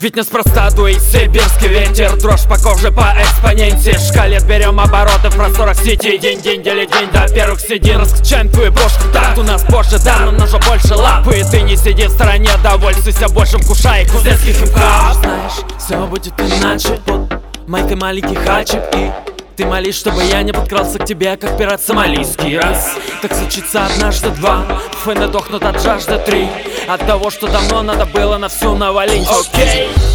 Ведь неспроста дует сибирский ветер, дрожь по коже по экспоненте. Шкалет берем обороты в просторах сети. День делит день до первых седин. Раскачаем твою брошку, так у нас позже да, но нужно больше лапы. И ты не сиди в стороне, довольствуйся большим, кушай кузнецкий хип-хоп. Знаешь, все будет иначе под майкой маленький хачик. И ты молись, чтобы я не подкрался к тебе, как пират сомалийский. Раз, так случится однажды, два, фэны дохнут от жажды, три, от того, что давно надо было на всю навалить. Окей.